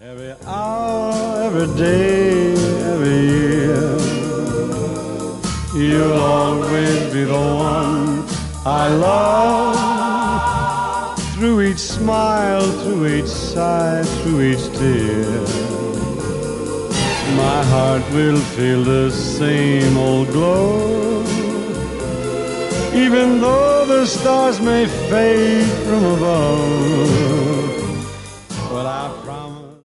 Every hour, every day, every year, you'll always be the one I love. Through each smile, through each sigh, through each tear, my heart will feel the same old glow. Even though the stars may fade from above, but I promise